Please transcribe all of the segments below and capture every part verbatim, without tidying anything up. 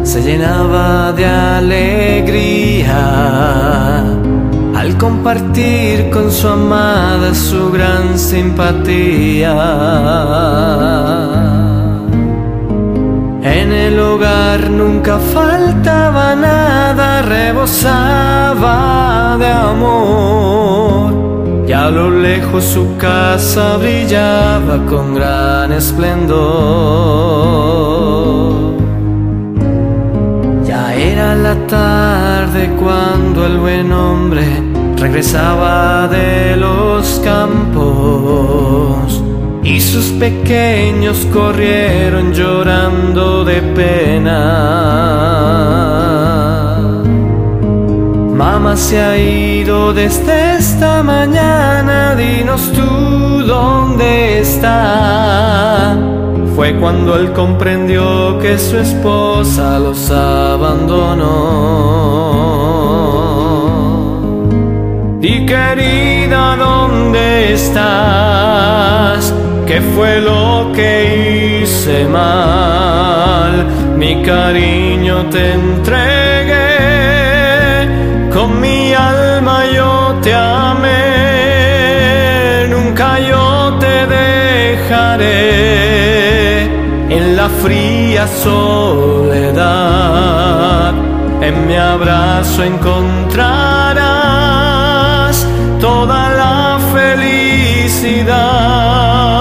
se llenaba de alegría al compartir con su amada su gran simpatía. En el hogar nunca faltaba nada, rebosaba de amor, y a lo lejos su casa brillaba con gran esplendor. Ya era la tarde cuando el buen hombre regresaba de los campos, y sus pequeños corrieron llorando de pena. Mamá se ha ido desde esta mañana, dinos tú dónde está. Fue cuando él comprendió que su esposa los abandonó. Di, querida, ¿dónde estás? ¿Qué fue lo que hice mal? Mi cariño te entregué, con mi alma yo te amé, nunca yo te dejaré. En la fría soledad, en mi abrazo encontrarás toda la felicidad.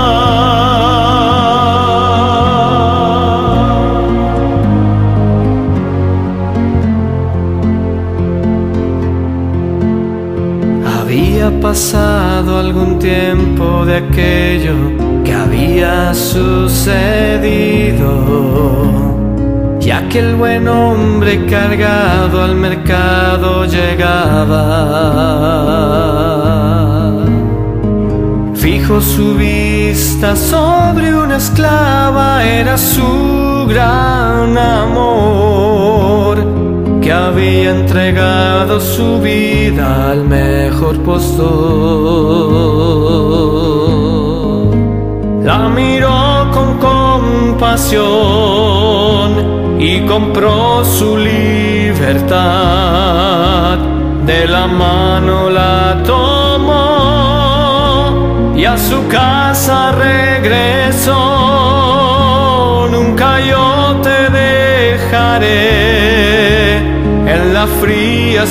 Había pasado algún tiempo de aquello que había sucedido, y aquel buen hombre cargado al mercado llegaba. Fijo su vista sobre una esclava, era su gran amor, que había entregado su vida al mejor postor. La miró con compasión y compró su libertad. De la mano la tomó y a su casa regresó. Nunca yo te dejaré, en la fría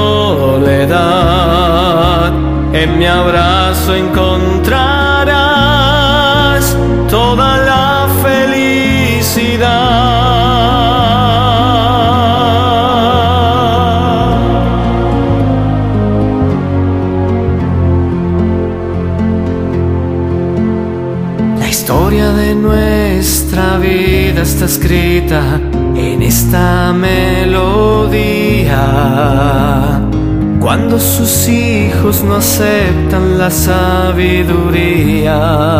soledad, en mi abrazo encontrarás toda la felicidad. La historia de nuestra vida está escrita en esta melodía. Cuando sus hijos no aceptan la sabiduría,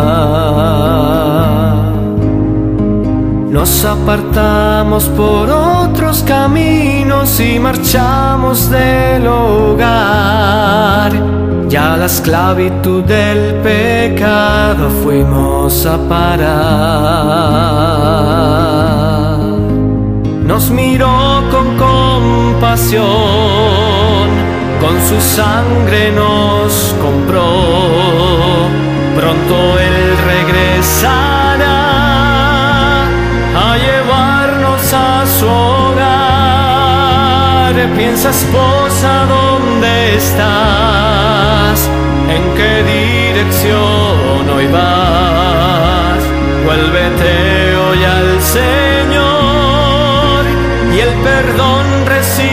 nos apartamos por otros caminos y marchamos del hogar. Ya a la esclavitud del pecado fuimos a parar. Nos miró con compasión, con su sangre nos compró. Pronto él regresará a llevarnos a su hogar. Piensa, esposa, ¿dónde estás? ¿En qué dirección hoy vas? Vuélvete hoy al Señor y el perdón recibe.